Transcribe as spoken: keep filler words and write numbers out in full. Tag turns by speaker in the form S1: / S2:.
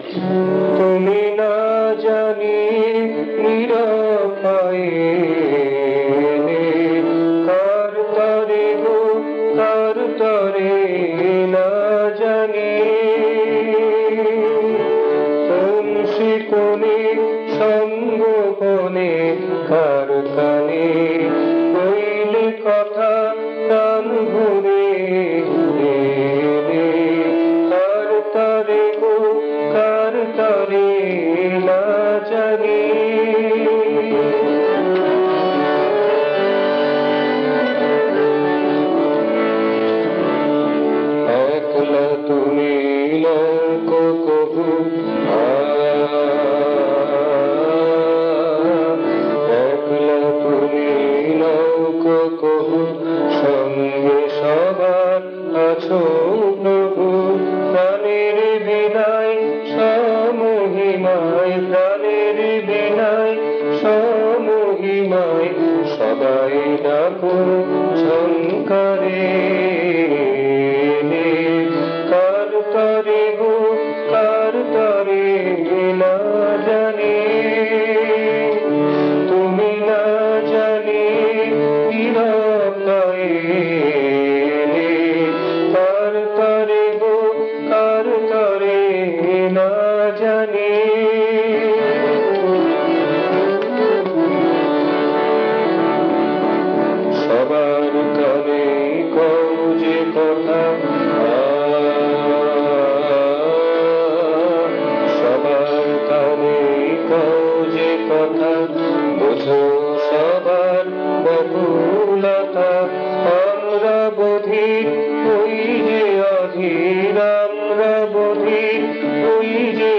S1: তুমি না জানি নিরপায়ে কার তরে গো কার তরে না জানি কোন শিকনে সঙ্গোপনে কার কানে কইলে কথা প্রাণ ভরে কার তরে গো কার তরে না জানি একলা তুমি নৌকো কবু একলা তুমি নৌকো কবু সঙ্গে সবার আছো প্রভু প্রাণের বিনায় সমহিমায় প্রাণের বিনায় সমহিমায় সবাই ডাকো ঝঙ্কারে কার তরে গো কার তরে না জানি তুমি না জানি নিরপায়ে কার তরে গো কার তরে না জানি সবার কানে কও যে কথা সবার কানে কও যে কথা বুঝো সবার বহুলতা আমরা বধির ওই যে অধীর আমরা বধির ওই যে